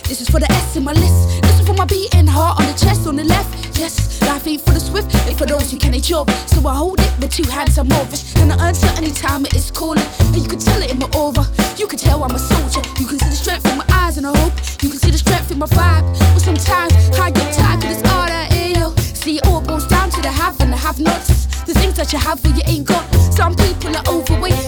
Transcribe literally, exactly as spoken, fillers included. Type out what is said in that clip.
This is for the S in my list. This is for my beating heart on the chest, on the left. Yes, life ain't for the swift, ain't for those who can enjoy. So I hold it with two hands, I'm over. And I answer anytime it is calling. And you can tell it in my aura. You can tell I'm a soldier. You can see the strength in my eyes and I hope you can see the strength in my vibe. But sometimes I get tired of this art I hear, yo. See, it all boils down to the have and the have-nots. The things that you have but you ain't got. Some people are overweight,